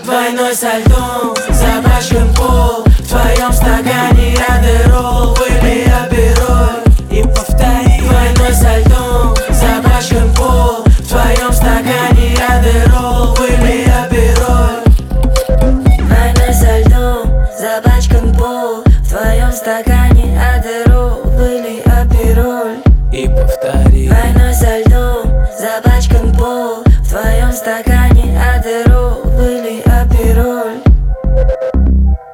Двойной со льдом, запачкан пол. В твоем стакане адерол, выпей апероль и повтори. Двойной со льдом, запачкан пол. В твоем стакане адерол, выпей апероль. Двойной со льдом, запачкан пол. В твоем стакане